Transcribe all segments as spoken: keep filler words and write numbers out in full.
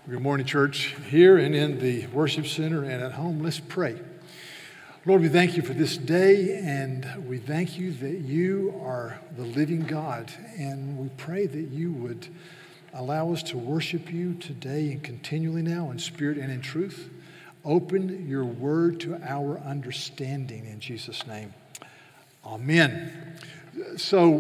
Good morning, church, here and in the worship center and at home. Let's pray. Lord, we thank you for this day, and we thank you that you are the living God, and we pray that you would allow us to worship you today and continually now in spirit and in truth. Open your word to our understanding in Jesus' name. Amen. So,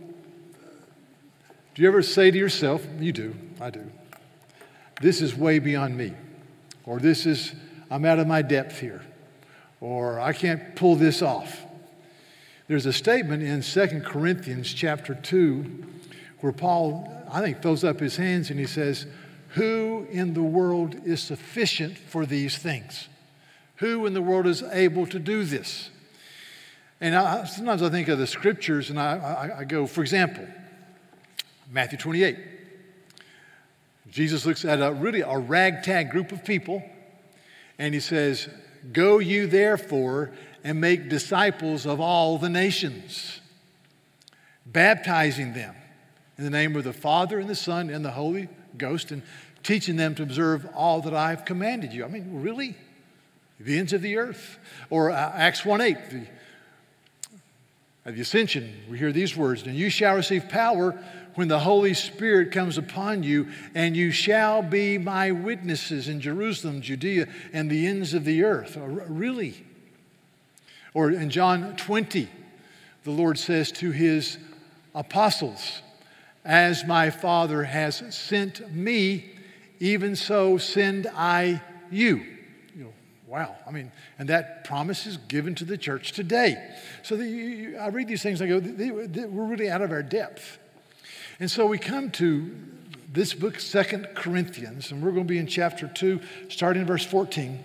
do you ever say to yourself, you do, I do, this is way beyond me, or this is, I'm out of my depth here, or I can't pull this off. There's a statement in Second Corinthians chapter two where Paul, I think, throws up his hands and he says, who in the world is sufficient for these things? Who in the world is able to do this? And I, sometimes I think of the scriptures and I, I, I go, for example, Matthew twenty-eight. Jesus looks at a really a ragtag group of people and he says, go you therefore and make disciples of all the nations, baptizing them in the name of the Father and the Son and the Holy Ghost and teaching them to observe all that I've commanded you. I mean, really? The ends of the earth. Or uh, Acts one eight, the, at the ascension, we hear these words, and you shall receive power when the Holy Spirit comes upon you, and you shall be my witnesses in Jerusalem, Judea, and the ends of the earth. Really? Or in John twenty, the Lord says to his apostles, as my Father has sent me, even so send I you. You know, wow. I mean, and that promise is given to the church today. So the, you, I read these things and I go, they, they, we're really out of our depth. And so we come to this book, Second Corinthians, and we're going to be in chapter two, starting in verse fourteen,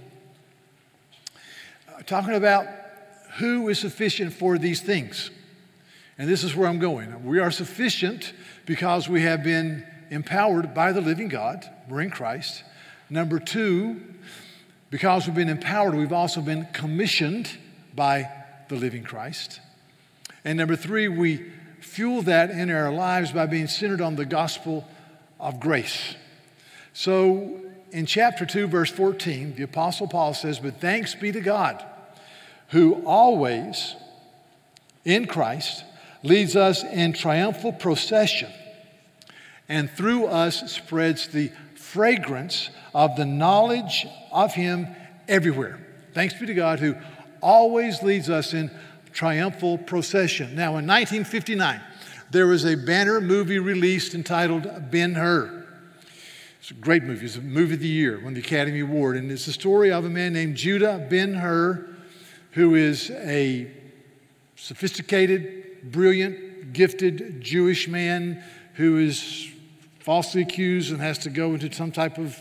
uh, talking about who is sufficient for these things. And this is where I'm going. We are sufficient because we have been empowered by the living God. We're in Christ. Number two, because we've been empowered, we've also been commissioned by the living Christ. And number three, we fuel that in our lives by being centered on the gospel of grace. So in chapter two, verse fourteen, the Apostle Paul says, but thanks be to God, who always in Christ leads us in triumphal procession and through us spreads the fragrance of the knowledge of him everywhere. Thanks be to God who always leads us in triumphal procession. Now, in nineteen fifty-nine, there was a banner movie released entitled Ben-Hur. It's a great movie. It's a movie of the year, won the Academy Award. And it's the story of a man named Judah Ben-Hur, who is a sophisticated, brilliant, gifted Jewish man who is falsely accused and has to go into some type of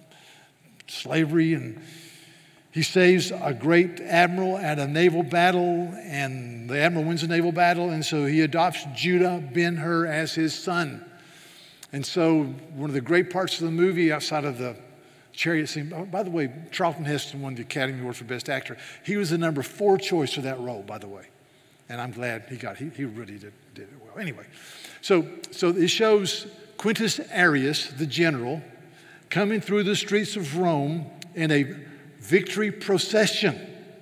slavery, and he saves a great admiral at a naval battle, and the admiral wins a naval battle, and so he adopts Judah Ben-Hur as his son. And so one of the great parts of the movie, outside of the chariot scene, oh, by the way, Charlton Heston won the Academy Award for Best Actor. He was the number four choice for that role, by the way. And I'm glad he got, he, he really did, did it well. Anyway, so, so it shows Quintus Arrius, the general, coming through the streets of Rome in a victory procession.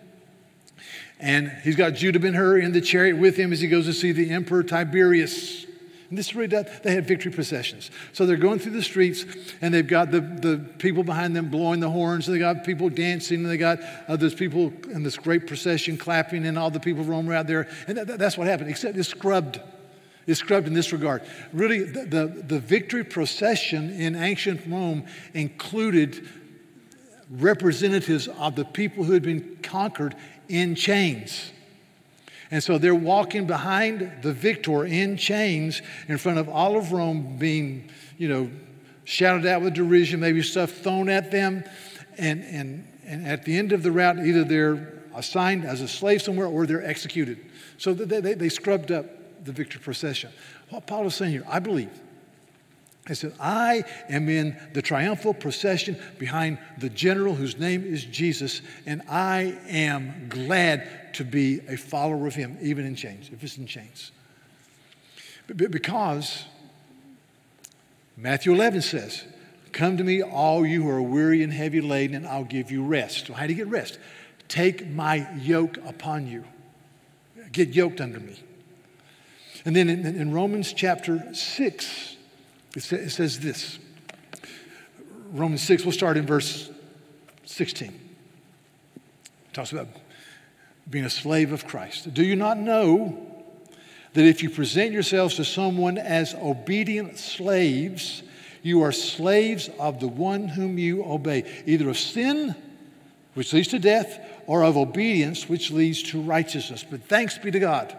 And he's got Judah Ben-Hur in the chariot with him as he goes to see the Emperor Tiberius. And this really does, they had victory processions. So they're going through the streets and they've got the, the people behind them blowing the horns, and they got people dancing, and they got uh, those people in this great procession clapping, and all the people of Rome are out there. And that, that's what happened, except it's scrubbed. It's scrubbed in this regard. Really, the, the, the victory procession in ancient Rome included representatives of the people who had been conquered in chains. And so they're walking behind the victor in chains in front of all of Rome, being, you know, shouted out with derision, maybe stuff thrown at them. And, and, and at the end of the route, either they're assigned as a slave somewhere or they're executed. So they, they, they scrubbed up the victory procession. What Paul is saying here, I believe, he said, I am in the triumphal procession behind the general whose name is Jesus, and I am glad to be a follower of him, even in chains, if it's in chains. Because Matthew eleven says, Come to me, all you who are weary and heavy laden, and I'll give you rest. So how do you get rest? Take my yoke upon you. Get yoked under me. And then in, in Romans chapter six, it, sa- it says this. Romans six, we'll start in verse sixteen. It talks about being a slave of Christ. Do you not know that if you present yourselves to someone as obedient slaves, you are slaves of the one whom you obey, either of sin, which leads to death, or of obedience, which leads to righteousness. But thanks be to God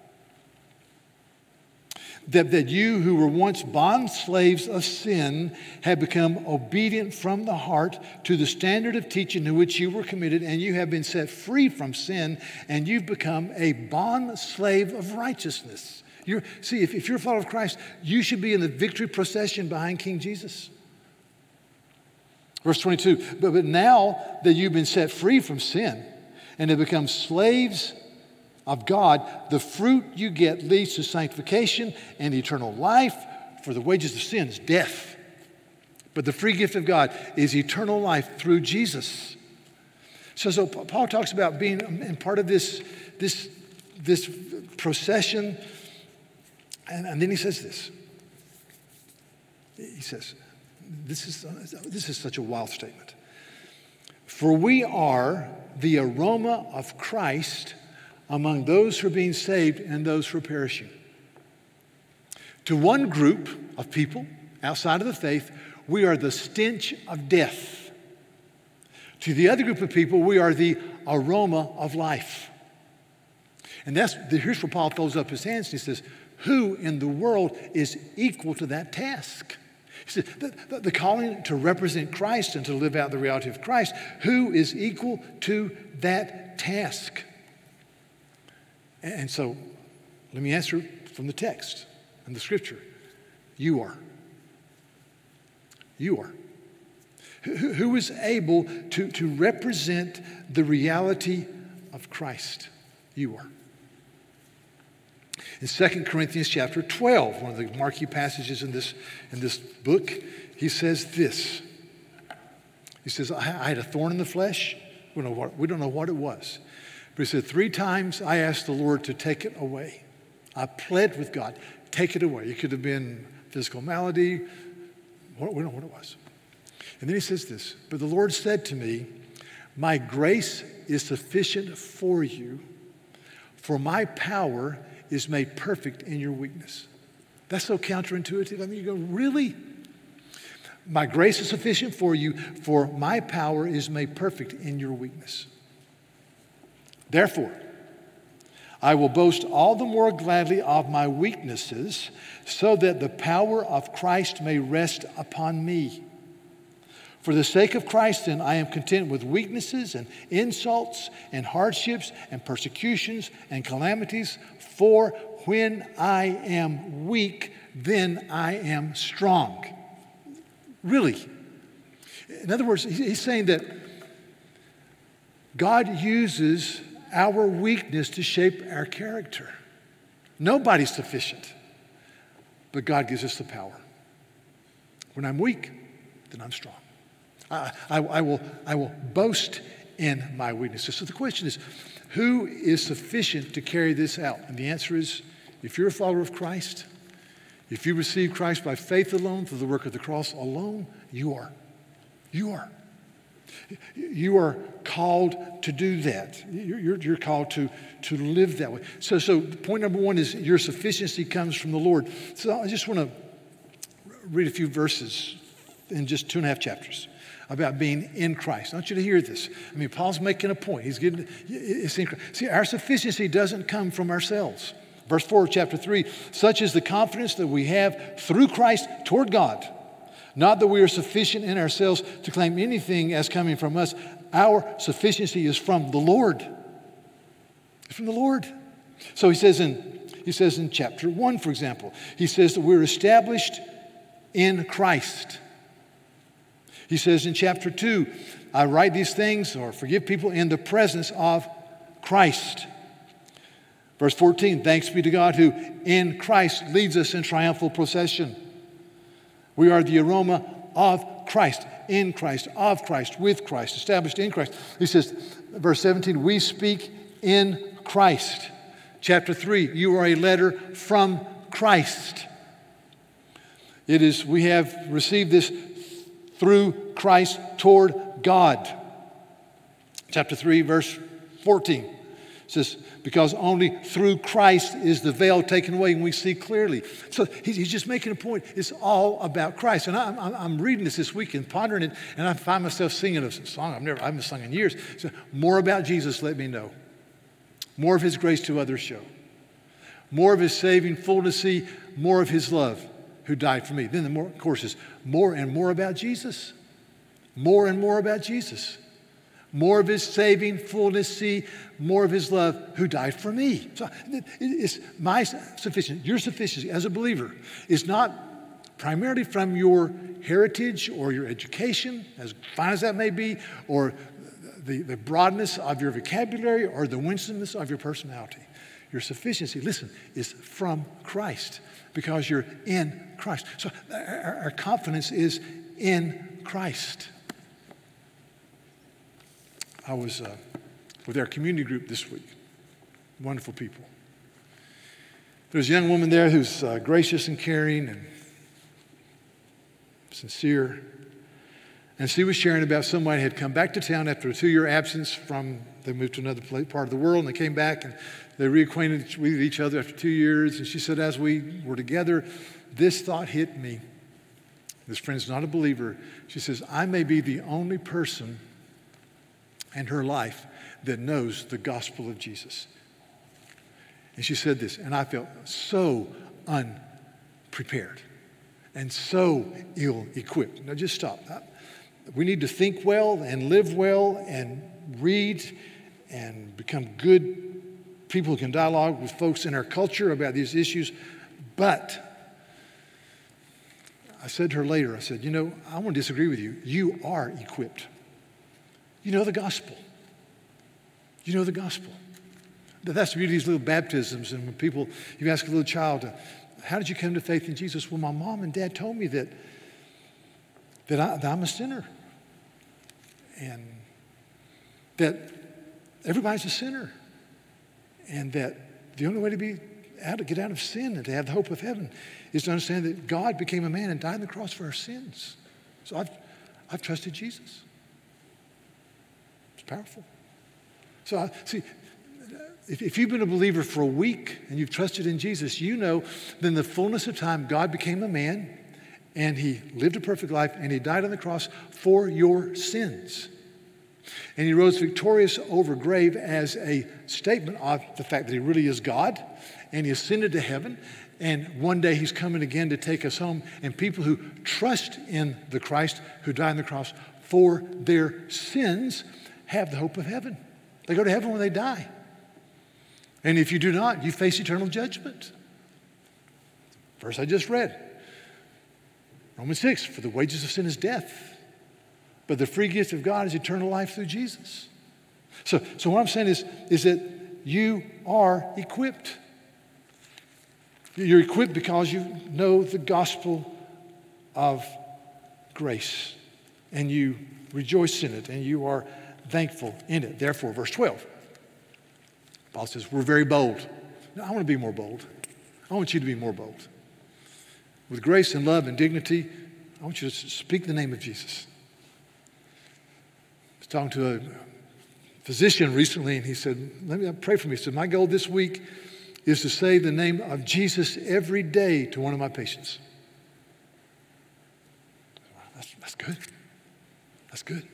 that, that you who were once bond slaves of sin have become obedient from the heart to the standard of teaching to which you were committed, and you have been set free from sin, and you've become a bond slave of righteousness. You're, see, if, if you're a follower of Christ, you should be in the victory procession behind King Jesus. Verse twenty-two, but, but now that you've been set free from sin and have become slaves of God, the fruit you get leads to sanctification and eternal life, for the wages of sin is death. But the free gift of God is eternal life through Jesus. So, so Paul talks about being in part of this, this, this procession. And, and then he says this. He says, this is, this is such a wild statement. For we are the aroma of Christ among those who are being saved and those who are perishing. To one group of people outside of the faith, we are the stench of death. To the other group of people, we are the aroma of life. And that's here's where Paul throws up his hands and he says, who in the world is equal to that task? He said, the, the, the calling to represent Christ and to live out the reality of Christ, who is equal to that task? And so, let me answer from the text and the scripture. You are. You are. Who, who is able to, to represent the reality of Christ? You are. In Second Corinthians chapter twelve, one of the marquee passages in this, in this book, he says this. He says, I, I had a thorn in the flesh. We don't know what, we don't know what it was. But he said, three times I asked the Lord to take it away. I pled with God, take it away. It could have been physical malady. We don't know what it was. And then he says this, but the Lord said to me, my grace is sufficient for you, for my power is made perfect in your weakness. That's so counterintuitive. I mean, you go, really? My grace is sufficient for you, for my power is made perfect in your weakness. Therefore, I will boast all the more gladly of my weaknesses, so that the power of Christ may rest upon me. For the sake of Christ, then, I am content with weaknesses and insults and hardships and persecutions and calamities. For when I am weak, then I am strong. Really. In other words, he's saying that God uses our weakness to shape our character. Nobody's sufficient, but God gives us the power. When I'm weak, then I'm strong. I, I, I, will, I will boast in my weaknesses. So the question is, who is sufficient to carry this out? And the answer is, if you're a follower of Christ, if you receive Christ by faith alone, through the work of the cross alone, you are. You are. You are called to do that. You're, you're, you're called to, to live that way. So, so point number one is your sufficiency comes from the Lord. So I just want to read a few verses in just two and a half chapters about being in Christ. I want you to hear this. I mean, Paul's making a point. He's getting, it's in, see, our sufficiency doesn't come from ourselves. Verse four, chapter three, such is the confidence that we have through Christ toward God. Not that we are sufficient in ourselves to claim anything as coming from us. Our sufficiency is from the Lord. It's from the Lord. So he says in, he says in chapter one, for example, he says that we're established in Christ. He says in chapter two, I write these things or forgive people in the presence of Christ. Verse fourteen, thanks be to God who in Christ leads us in triumphal procession. We are the aroma of Christ, in Christ, of Christ, with Christ, established in Christ. He says, verse seventeen, we speak in Christ. Chapter three, you are a letter from Christ. It is, we have received this through Christ toward God. Chapter three, verse fourteen says, because only through Christ is the veil taken away and we see clearly. So he's just making a point. It's all about Christ. And I'm, I'm reading this this week and pondering it, and I find myself singing a song I've never, I haven't sung in years. So, more about Jesus, let me know. More of his grace to others show. More of his saving fullness see, more of his love who died for me. Then the more courses, more and more about Jesus. More and more about Jesus. More of his saving fullness see, more of his love who died for me. So it's my sufficiency, your sufficiency as a believer is not primarily from your heritage or your education, as fine as that may be, or the, the broadness of your vocabulary or the winsomeness of your personality. Your sufficiency, listen, is from Christ because you're in Christ. So our, our confidence is in Christ. I was uh, with our community group this week. Wonderful people. There's a young woman there who's uh, gracious and caring and sincere. And she was sharing about somebody had come back to town after a two-year absence from, they moved to another place, part of the world, and they came back and they reacquainted with each other after two years. And she said, as we were together, this thought hit me. This friend's not a believer. She says, I may be the only person in her life that knows the gospel of Jesus. And she said this, and I felt so unprepared and so ill-equipped. Now just stop. We need to think well and live well and read and become good people who can dialogue with folks in our culture about these issues. But I said to her later, I said, you know, I want to disagree with you. You are equipped. You know the gospel. You know the gospel. That's the beauty of these little baptisms. And when people, you ask a little child, how did you come to faith in Jesus? Well, my mom and dad told me that, that, I, that I'm a sinner. And that everybody's a sinner. And that the only way to be out, to get out of sin and to have the hope of heaven is to understand that God became a man and died on the cross for our sins. So I've, I've trusted Jesus. Powerful. So, I, see, if, if you've been a believer for a week and you've trusted in Jesus, you know that in the fullness of time, God became a man and he lived a perfect life and he died on the cross for your sins. And he rose victorious over grave as a statement of the fact that he really is God, and he ascended to heaven. And one day he's coming again to take us home. And people who trust in the Christ who died on the cross for their sins have the hope of heaven. They go to heaven when they die. And if you do not, you face eternal judgment. Verse I just read. Romans six, for the wages of sin is death, but the free gift of God is eternal life through Jesus. So, so what I'm saying is, is that you are equipped. You're equipped because you know the gospel of grace, and you rejoice in it, and you are thankful in it. Therefore, verse twelve, Paul says, we're very bold. Now, I want to be more bold. I want you to be more bold. With grace and love and dignity, I want you to speak the name of Jesus. I was talking to a physician recently, and he said, let me pray for me. He said, my goal this week is to say the name of Jesus every day to one of my patients. That's, that's good. That's good.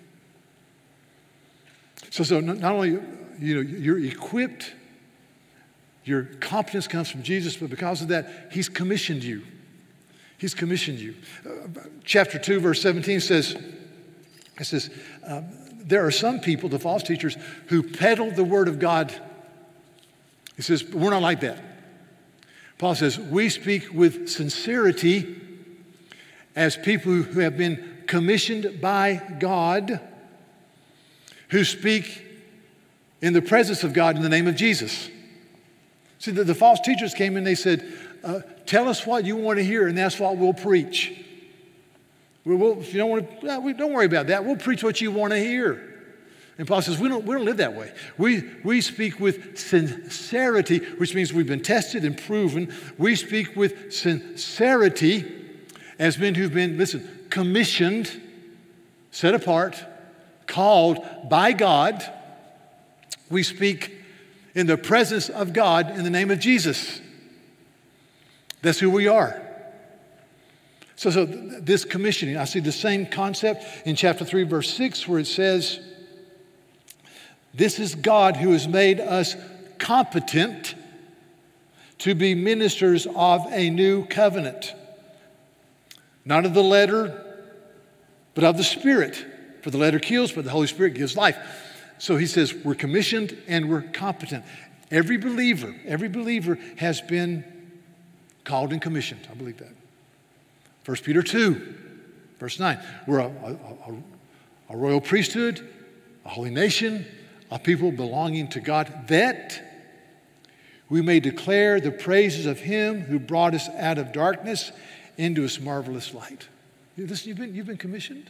So, so not only, you know, you're equipped, your competence comes from Jesus, but because of that, he's commissioned you. He's commissioned you. Uh, chapter two, verse seventeen says, it says, um, there are some people, the false teachers, who peddle the word of God. He says, but we're not like that. Paul says, we speak with sincerity as people who have been commissioned by God, who speak in the presence of God in the name of Jesus. See, the, the false teachers came and they said, uh, tell us what you want to hear and that's what we'll preach. We will, if you don't want to, well, we, don't worry about that. We'll preach what you want to hear. And Paul says, we don't, we don't live that way. We, we speak with sincerity, which means we've been tested and proven. We speak with sincerity as men who've been, listen, commissioned, set apart, called by God. We speak in the presence of God in the name of Jesus. That's who we are. So, so this commissioning, I see the same concept in chapter three, verse six, where it says, this is God who has made us competent to be ministers of a new covenant. Not of the letter, but of the Spirit. For the letter kills, but the Holy Spirit gives life. So he says we're commissioned and we're competent. Every believer, every believer has been called and commissioned. I believe that. First Peter two, verse nine. We're a, a, a, a royal priesthood, a holy nation, a people belonging to God, that we may declare the praises of him who brought us out of darkness into his marvelous light. Listen, you've been, you've been commissioned.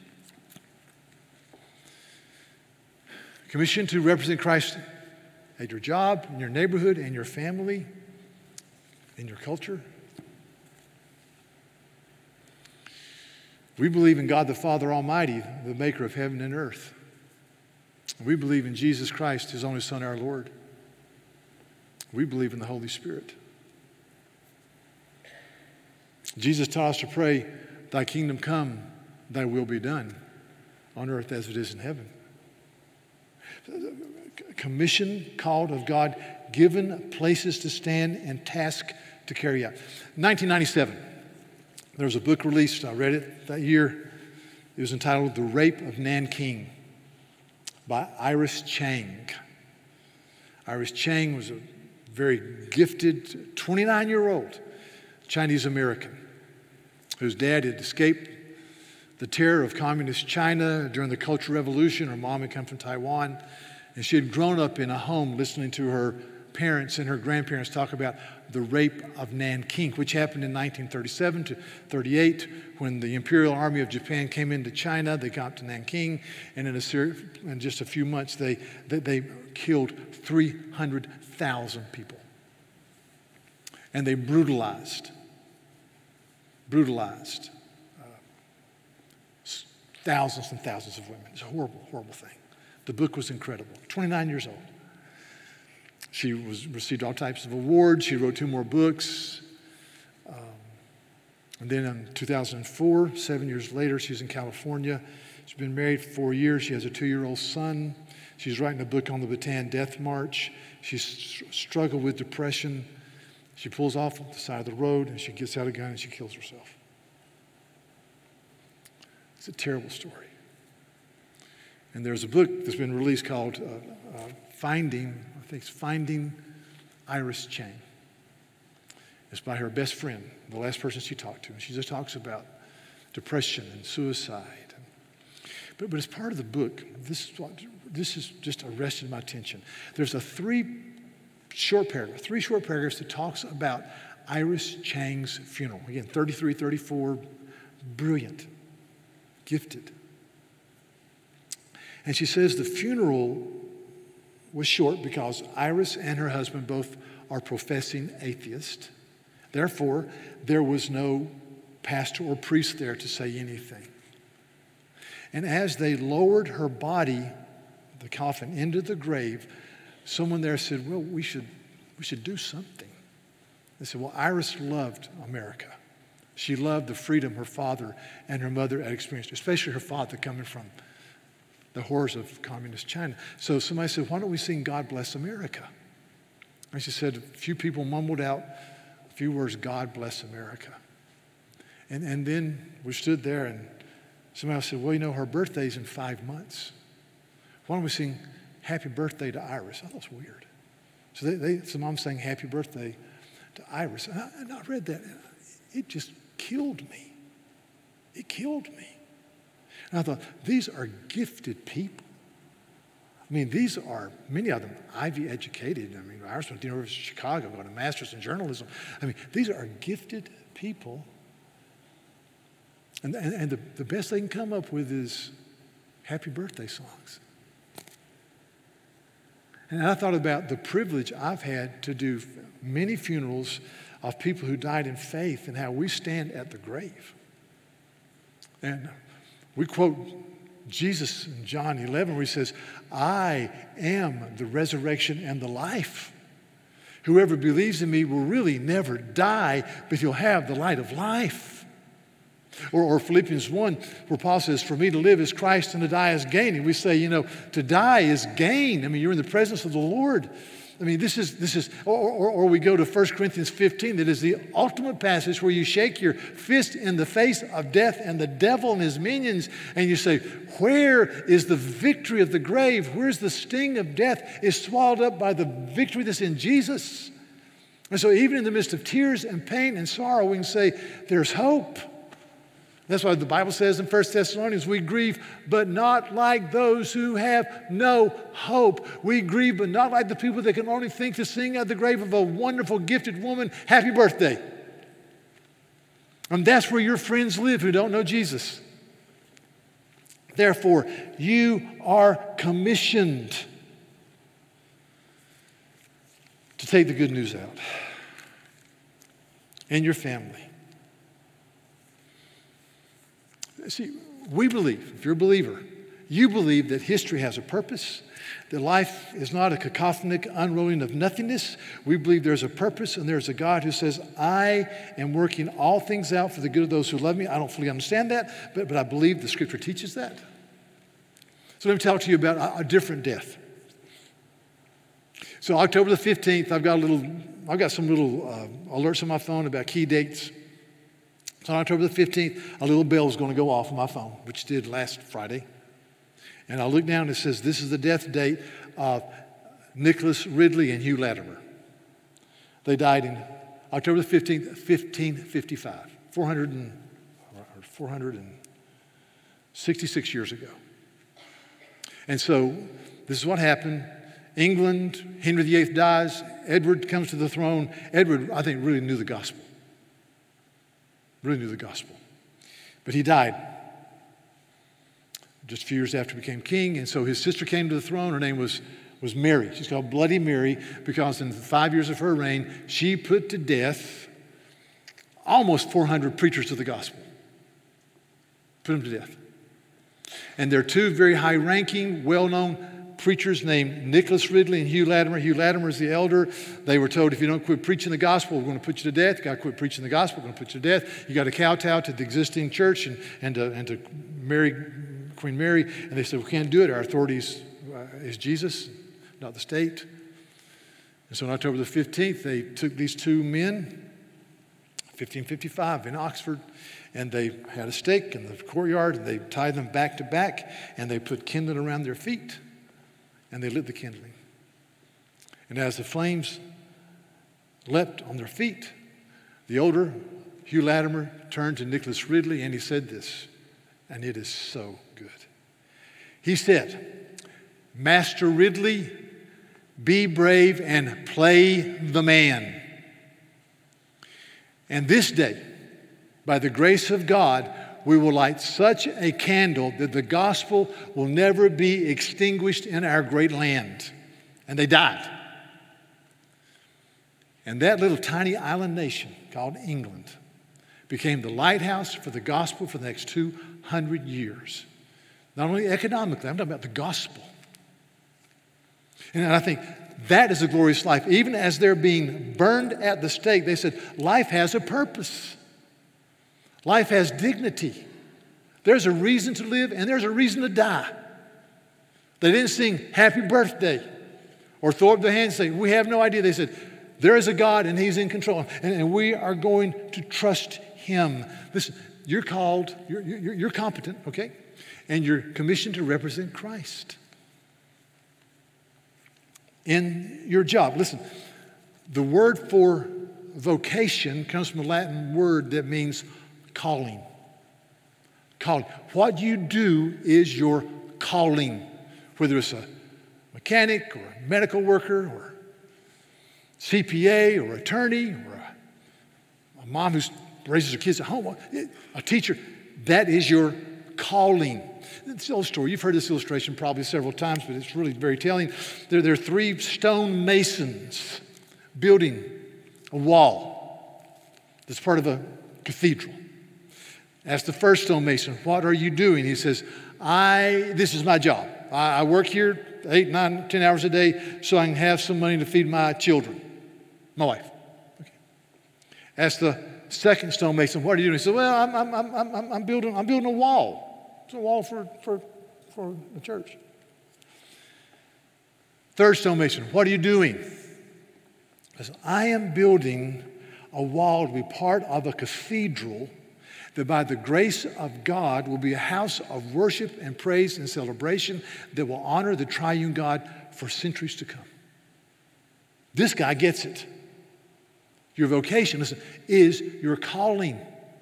Commissioned to represent Christ at your job, in your neighborhood, in your family, in your culture. We believe in God the Father Almighty, the maker of heaven and earth. We believe in Jesus Christ, his only Son, our Lord. We believe in the Holy Spirit. Jesus taught us to pray, thy kingdom come, thy will be done, on earth as it is in heaven. Commission, called of God, given places to stand and task to carry out. nineteen ninety-seven, there was a book released, I read it that year. It was entitled The Rape of Nanking by Iris Chang. Iris Chang was a very gifted twenty-nine-year-old Chinese American whose dad had escaped the terror of communist China during the Cultural Revolution. Her mom had come from Taiwan, and she had grown up in a home listening to her parents and her grandparents talk about the rape of Nanking, which happened in nineteen thirty-seven to thirty-eight when the Imperial Army of Japan came into China. They got to Nanking, and in, a ser- in just a few months, they, they, they killed three hundred thousand people. And they brutalized, brutalized uh, thousands and thousands of women. It's a horrible, horrible thing. The book was incredible. twenty-nine years old. She was received all types of awards. She wrote two more books. Um, and then in two thousand four, seven years later, she's in California. She's been married for four years. She has a two-year-old son. She's writing a book on the Bataan Death March. She's str- struggled with depression. She pulls off the side of the road, and she gets out a gun, and she kills herself. It's a terrible story. And there's a book that's been released called uh, uh, Finding, I think it's Finding Iris Chang. It's by her best friend, the last person she talked to. And she just talks about depression and suicide. But, but as part of the book, this is, what, this has just arrested my attention. There's a three short paragraph, three short paragraphs that talks about Iris Chang's funeral. Again, thirty-three, thirty-four, brilliant, gifted. And she says the funeral was short because Iris and her husband both are professing atheists. Therefore, there was no pastor or priest there to say anything. And as they lowered her body, the coffin, into the grave, someone there said, well, we should, we should do something. They said, well, Iris loved America. She loved the freedom her father and her mother had experienced, especially her father coming from the horrors of communist China. So somebody said, why don't we sing God Bless America? And she said, a few people mumbled out a few words, God Bless America. And, and then we stood there and somebody else said, well, you know, her birthday's in five months. Why don't we sing Happy Birthday to Iris? I thought it was weird. So they, they, some mom sang Happy Birthday to Iris. And I, and I read that, and it just killed me. It killed me. And I thought, these are gifted people. I mean, these are, many of them, Ivy educated. I mean, Iris went to the University of Chicago, got a master's in journalism. I mean, these are gifted people. And, and, and the, the best they can come up with is happy birthday songs. And I thought about the privilege I've had to do many funerals of people who died in faith and how we stand at the grave. And we quote Jesus in John eleven where he says, I am the resurrection and the life. Whoever believes in me will really never die, but he'll have the light of life. Or, or Philippians one, where Paul says, for me to live is Christ and to die is gain. And we say, you know, to die is gain. I mean, you're in the presence of the Lord. I mean, this is, this is or, or, or we go to First Corinthians fifteen, that is the ultimate passage where you shake your fist in the face of death and the devil and his minions, and you say, where is the victory of the grave? Where's the sting of death is swallowed up by the victory that's in Jesus? And so even in the midst of tears and pain and sorrow, we can say, there's hope. That's why the Bible says in First Thessalonians, we grieve, but not like those who have no hope. We grieve, but not like the people that can only think to sing at the grave of a wonderful, gifted woman, happy birthday. And that's where your friends live who don't know Jesus. Therefore, you are commissioned to take the good news out in your family. See, we believe, if you're a believer, you believe that history has a purpose, that life is not a cacophonic unrolling of nothingness. We believe there's a purpose and there's a God who says, I am working all things out for the good of those who love me. I don't fully understand that, but, but I believe the Scripture teaches that. So let me talk to you about a, a different death. So October the fifteenth, I've got a little, I've got some little uh, alerts on my phone about key dates. So on October the fifteenth, a little bell is going to go off on my phone, which did last Friday. And I look down and it says, this is the death date of Nicholas Ridley and Hugh Latimer. They died in October the fifteenth, fifteen fifty-five, four hundred and, or four hundred sixty-six years ago. And so this is what happened. England, Henry the Eighth dies. Edward comes to the throne. Edward, I think, really knew the gospel. Really knew the gospel. But he died just a few years after he became king. And so his sister came to the throne. Her name was, was Mary. She's called Bloody Mary because in the five years of her reign, she put to death almost four hundred preachers of the gospel. Put them to death. And there are two very high-ranking, well-known preachers named Nicholas Ridley and Hugh Latimer. Hugh Latimer is the elder. They were told, if you don't quit preaching the gospel, we're going to put you to death. You got to quit preaching the gospel, we're going to put you to death. You got to kowtow to the existing church and, and, to, and to marry Queen Mary. And they said, we can't do it. Our authority is, uh, is Jesus, not the state. And so on October the fifteenth, they took these two men, fifteen fifty-five in Oxford, and they had a stake in the courtyard, and they tied them back to back, and they put kindling around their feet. And they lit the kindling. And as the flames leapt on their feet, the older Hugh Latimer turned to Nicholas Ridley and he said this, and it is so good. He said, Master Ridley, be brave and play the man. And this day, by the grace of God, we will light such a candle that the gospel will never be extinguished in our great land. And they died. And that little tiny island nation called England became the lighthouse for the gospel for the next two hundred years. Not only economically, I'm talking about the gospel. And I think that is a glorious life. Even as they're being burned at the stake, they said, life has a purpose. Life has dignity. There's a reason to live and there's a reason to die. They didn't sing happy birthday or throw up their hands and say, we have no idea. They said, there is a God and he's in control and, and we are going to trust him. Listen, you're called, you're, you're, you're competent, okay? And you're commissioned to represent Christ in your job. Listen, the word for vocation comes from a Latin word that means calling. Calling. What you do is your calling, whether it's a mechanic or a medical worker or C P A or attorney or a, a mom who raises her kids at home, a teacher. That is your calling. It's an old story. You've heard this illustration probably several times, but it's really very telling. There, there are three stone masons building a wall that's part of a cathedral. Ask the first stonemason, what are you doing? He says, I, this is my job. I, I work here eight, nine, ten hours a day so I can have some money to feed my children, my wife. Okay. Ask the second stonemason, what are you doing? He said, well, I'm, I'm, I'm, I'm, I'm, building, I'm building a wall. It's a wall for, for, for the church. Third stonemason, what are you doing? He said, I am building a wall to be part of a cathedral that by the grace of God will be a house of worship and praise and celebration that will honor the triune God for centuries to come. This guy gets it. Your vocation, listen, is your calling.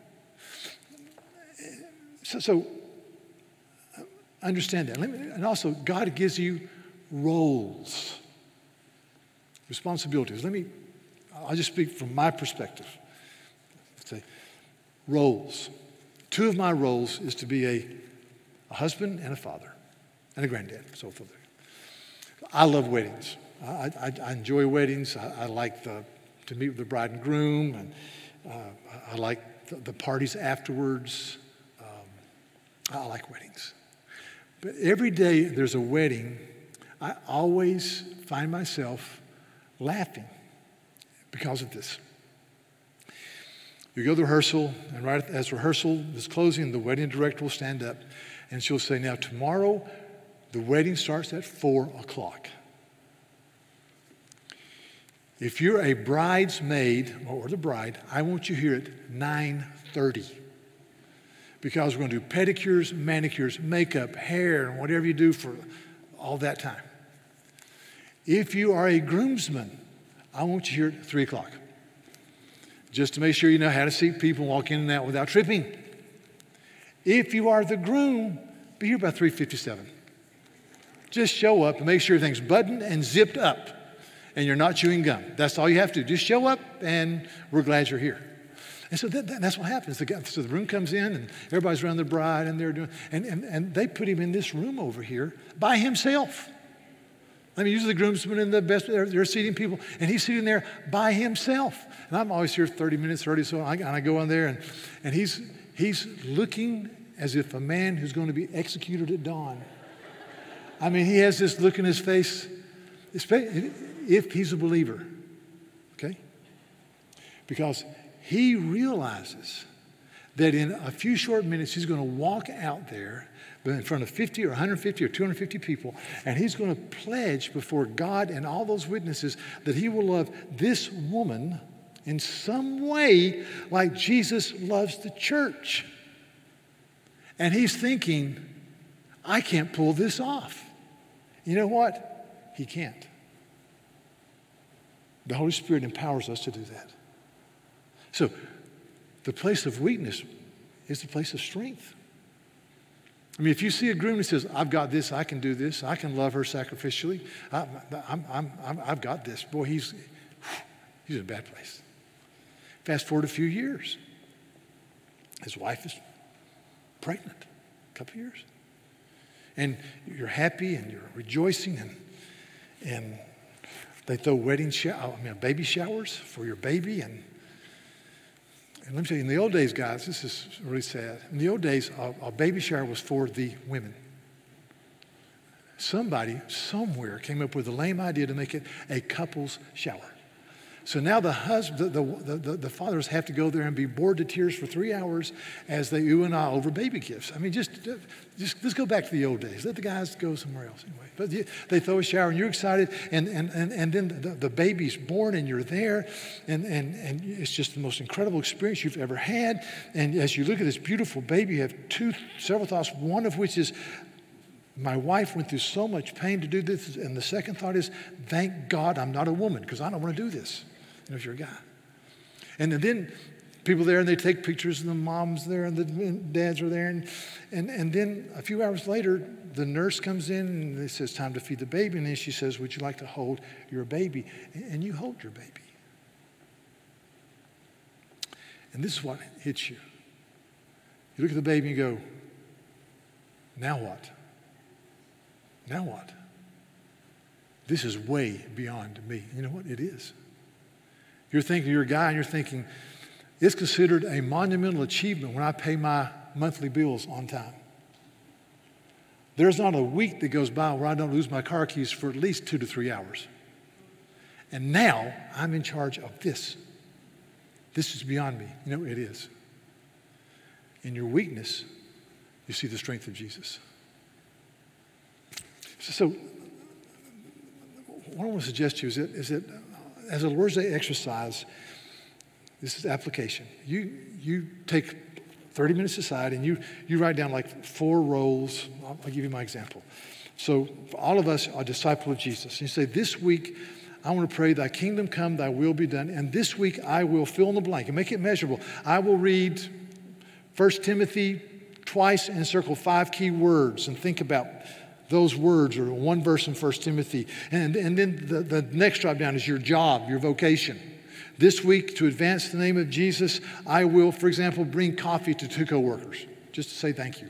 So, so understand that. Let me, and also, God gives you roles, responsibilities. Let me, I'll just speak from my perspective. Say, roles. Two of my roles is to be a, a husband and a father and a granddad, so forth. I love weddings. I, I, I enjoy weddings. I, I like the, to meet with the bride and groom, and uh, I like the, the parties afterwards. Um, I like weddings. But every day there's a wedding, I always find myself laughing because of this. You go to rehearsal, and right as rehearsal is closing, the wedding director will stand up, and she'll say, now tomorrow, the wedding starts at four o'clock. If you're a bridesmaid, or the bride, I want you here at nine thirty. Because we're going to do pedicures, manicures, makeup, hair, and whatever you do for all that time. If you are a groomsman, I want you here at three o'clock. Just to make sure you know how to see people walk in and out without tripping. If you are the groom, be here by three fifty-seven. Just show up and make sure everything's buttoned and zipped up and you're not chewing gum. That's all you have to do. Just show up and we're glad you're here. And so that, that, that's what happens. The guy, so the room comes in and everybody's around the bride and they're doing, and, and, and they put him in this room over here by himself. I mean, usually the groomsmen and the best, they're, they're seating people, and he's sitting there by himself. And I'm always here thirty minutes early, so I, and I go on there, and, and he's, he's looking as if a man who's going to be executed at dawn. I mean, he has this look in his face, if he's a believer, okay? Because he realizes that in a few short minutes, he's going to walk out there in front of fifty or one hundred fifty or two hundred fifty people, and he's going to pledge before God and all those witnesses that he will love this woman in some way like Jesus loves the church. And he's thinking, I can't pull this off. You know what? He can't. The Holy Spirit empowers us to do that. So the place of weakness is the place of strength. I mean, if you see a groom who says, I've got this, I can do this, I can love her sacrificially, I, I'm, I'm, I'm, I've got this. Boy, he's, he's in a bad place. Fast forward a few years. His wife is pregnant, a couple of years. And you're happy and you're rejoicing, and, and they throw wedding shower, I mean, baby showers for your baby. And, and let me tell you, in the old days, guys, this is really sad. In the old days, a, a baby shower was for the women. Somebody, somewhere, came up with a lame idea to make it a couple's shower. So now the husband, the, the, the, the fathers have to go there and be bored to tears for three hours as they ooh and ah over baby gifts. I mean, just, just, just go back to the old days. Let the guys go somewhere else anyway. But you, they throw a shower and you're excited, and, and, and, and then the, the baby's born and you're there, and, and, and it's just the most incredible experience you've ever had. And as you look at this beautiful baby, you have two, several thoughts, one of which is, my wife went through so much pain to do this. And the second thought is, thank God I'm not a woman, because I don't want to do this. You know, if you're a guy. And then people there, and they take pictures, and the mom's there, and the dads are there. And, and, and then a few hours later, the nurse comes in, and it says, time to feed the baby. And then she says, would you like to hold your baby? And you hold your baby. And this is what hits you. You look at the baby and go, now what? Now what? This is way beyond me. You know what? It is. You're thinking, you're a guy and you're thinking, it's considered a monumental achievement when I pay my monthly bills on time. There's not a week that goes by where I don't lose my car keys for at least two to three hours. And now I'm in charge of this. This is beyond me. You know, it is. In your weakness, you see the strength of Jesus. So, so what I want to suggest to you is that, is that as a Lord's Day exercise, this is application. You, you take thirty minutes aside and you, you write down like four roles. I'll, I'll give you my example. So all of us are disciples of Jesus. And you say, this week, I want to pray, thy kingdom come, thy will be done. And this week, I will fill in the blank and make it measurable. I will read First Timothy twice and circle five key words and think about those words or one verse in First Timothy. And, and then the, the next drop down is your job, your vocation. This week, to advance the name of Jesus, I will, for example, bring coffee to two coworkers, just to say thank you.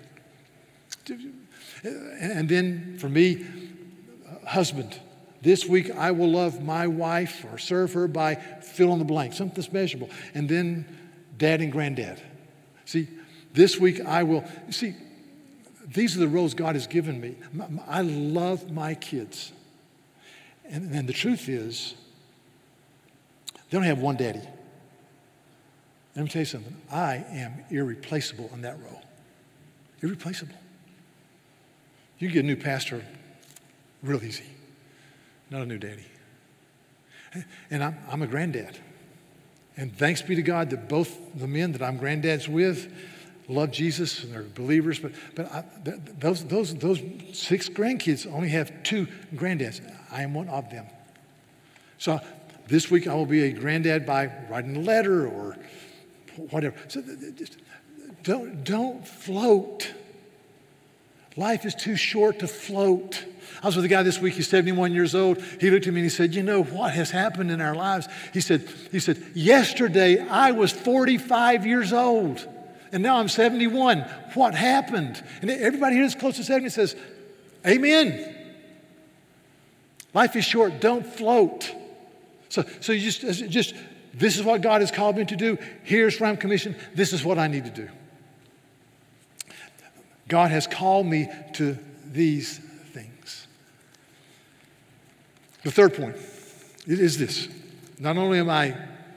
And then for me, husband, this week I will love my wife or serve her by fill in the blank, something that's measurable. And then dad and granddad. See, this week I will, see, these are the roles God has given me. I love my kids. And, and the truth is, they don't have one daddy. Let me tell you something. I am irreplaceable in that role. Irreplaceable. You get a new pastor real easy. Not a new daddy. And I'm, I'm a granddad. And thanks be to God that both the men that I'm granddads with love Jesus and they're believers. But but I, th- those those those six grandkids only have two granddads. I am one of them. So this week I will be a granddad by writing a letter or whatever. So just don't don't float. Life is too short to float. I was with a guy this week, he's seventy-one years old. He looked at me and he said, you know what has happened in our lives? He said, he said, yesterday I was forty-five years old and now I'm seventy-one. What happened? And everybody here that's close to seventy says, amen. Life is short, don't float. So, so you just, just, this is what God has called me to do. Here's where I'm commissioned. This is what I need to do. God has called me to these things. The third point is this. Not only am I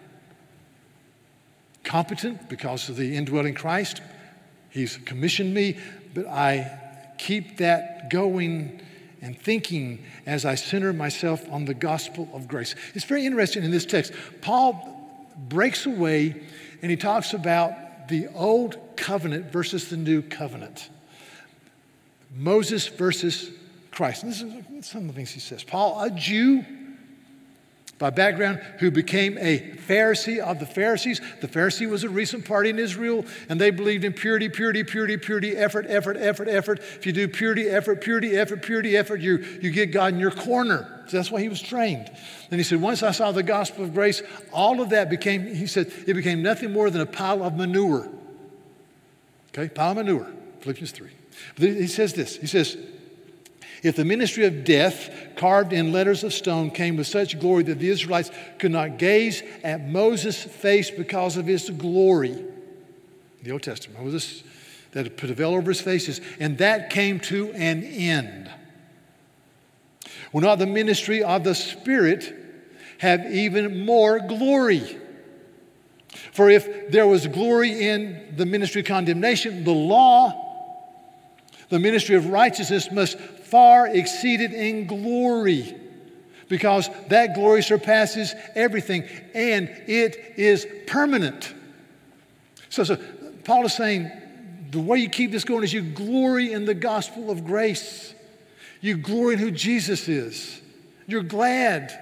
competent because of the indwelling Christ, He's commissioned me, but I keep that going and thinking as I center myself on the gospel of grace. It's very interesting in this text. Paul breaks away and he talks about the old covenant versus the new covenant. Moses versus Christ. And this is some of the things he says. Paul, a Jew by background who became a Pharisee of the Pharisees. The Pharisee was a recent party in Israel, and they believed in purity, purity, purity, purity, effort, effort, effort, effort. If you do purity, effort, purity, effort, purity, effort, you, you get God in your corner. So that's why he was trained. And he said, once I saw the gospel of grace, all of that became, he said, it became nothing more than a pile of manure. Okay, pile of manure, Philippians three. But he says this, he says, if the ministry of death carved in letters of stone came with such glory that the Israelites could not gaze at Moses' face because of his glory. The Old Testament, Moses that put a veil over his faces, and that came to an end. Will not the ministry of the Spirit have even more glory? For if there was glory in the ministry of condemnation, the law, the ministry of righteousness must far exceed it in glory, because that glory surpasses everything and it is permanent. So, so Paul is saying the way you keep this going is you glory in the gospel of grace. You glory in who Jesus is. You're glad.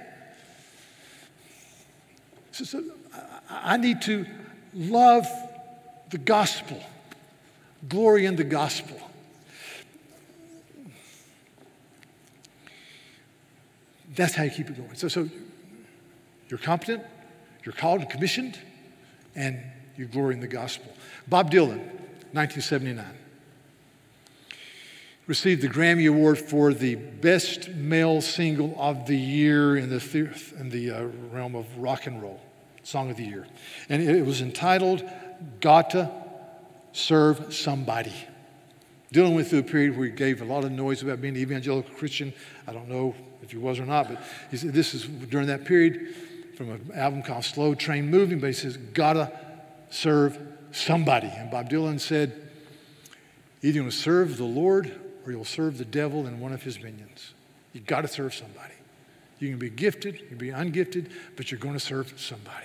So, so I need to love the gospel, glory in the gospel. That's how you keep it going. So, so you're competent, you're called and commissioned, and you glory in the gospel. Bob Dylan, nineteen seventy-nine. Received the Grammy Award for the Best Male Single of the Year in the, the- in the uh, realm of rock and roll, Song of the Year. And it, it was entitled, Gotta Serve Somebody. Dylan went through a period where he gave a lot of noise about being an evangelical Christian. I don't know if he was or not, but he said this is during that period from an album called Slow Train Moving, but he says, gotta serve somebody. And Bob Dylan said, either you're going to serve the Lord or you'll serve the devil and one of his minions. You got to serve somebody. You can be gifted, you can be ungifted, but you're going to serve somebody.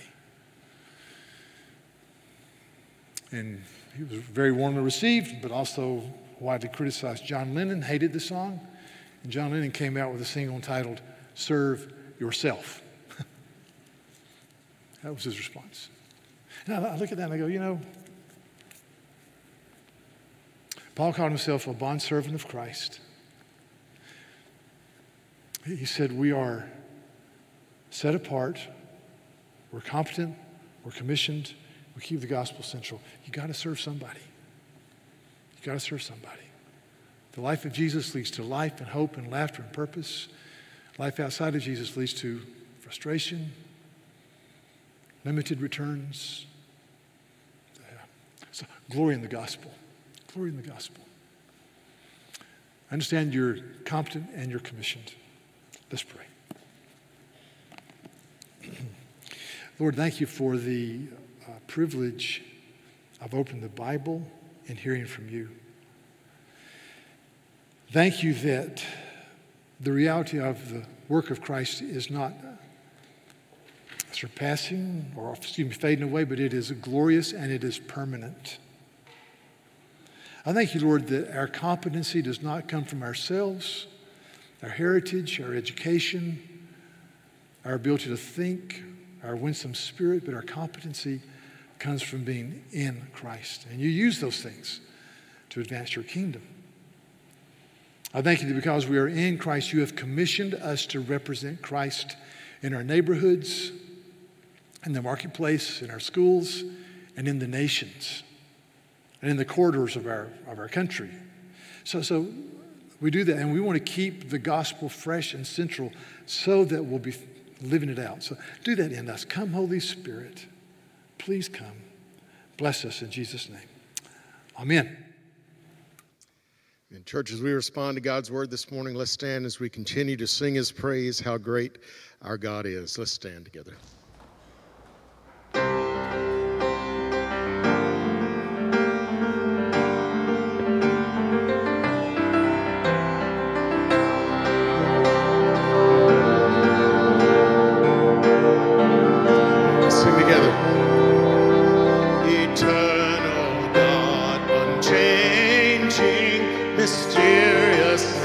And he was very warmly received, but also widely criticized. John Lennon hated the song, and John Lennon came out with a single entitled, Serve Yourself. That was his response. And I look at that and I go, you know, Paul called himself a bondservant of Christ. He said, we are set apart, we're competent, we're commissioned, we keep the gospel central. You got to serve somebody. You got to serve somebody. The life of Jesus leads to life and hope and laughter and purpose. Life outside of Jesus leads to frustration, limited returns. Yeah. So, glory in the gospel. Glory in the gospel. I understand you're competent and you're commissioned. Let's pray. Lord, thank you for the uh, privilege of opening the Bible and hearing from you. Thank you that the reality of the work of Christ is not surpassing or, excuse me, fading away, but it is glorious and it is permanent. I thank you, Lord, that our competency does not come from ourselves, our heritage, our education, our ability to think, our winsome spirit, but our competency comes from being in Christ. And you use those things to advance your kingdom. I thank you that because we are in Christ, you have commissioned us to represent Christ in our neighborhoods, in the marketplace, in our schools, and in the nations, and in the corridors of our, of our country. So, so we do that, and we want to keep the gospel fresh and central so that we'll be living it out. So do that in us. Come, Holy Spirit. Please come. Bless us in Jesus' name. Amen. And church, as we respond to God's word this morning, let's stand as we continue to sing his praise, how great our God is. Let's stand together.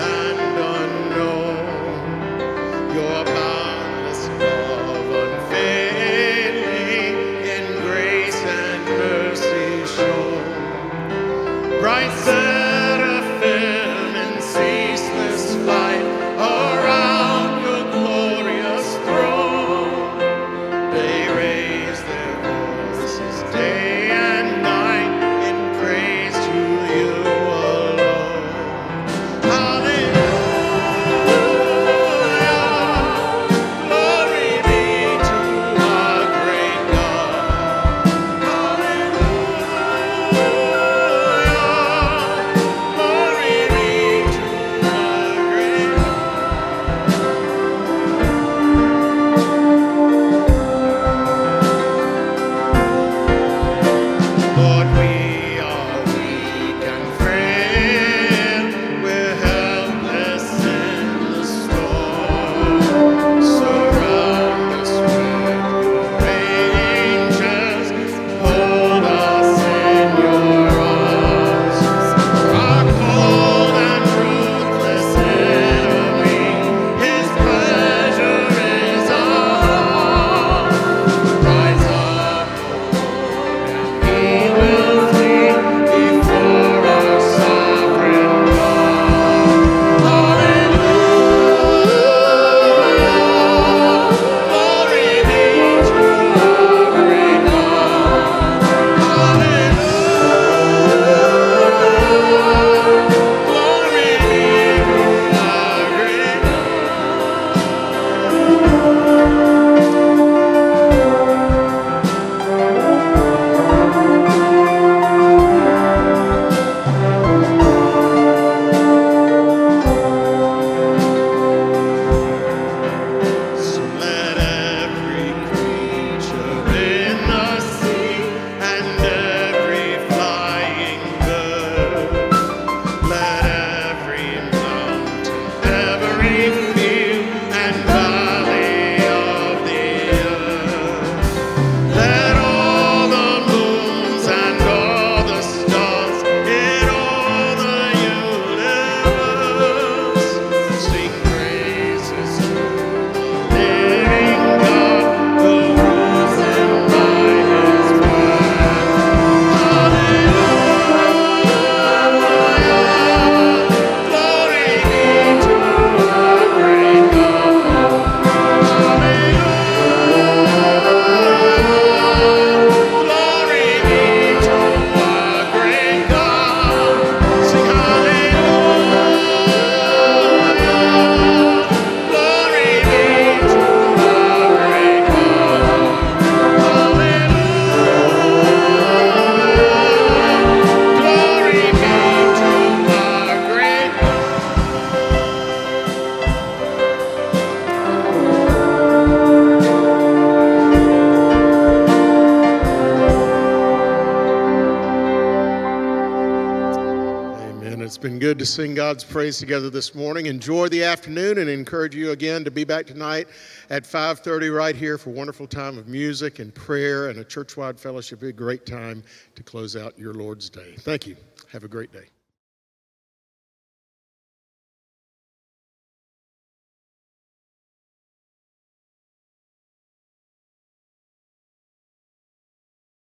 Your boundless love unfailing. good to sing God's praise together this morning. Enjoy the afternoon, and encourage you again to be back tonight at five thirty right here for a wonderful time of music and prayer and a church-wide fellowship. It'll be a great time to close out your Lord's Day. Thank you. Have a great day.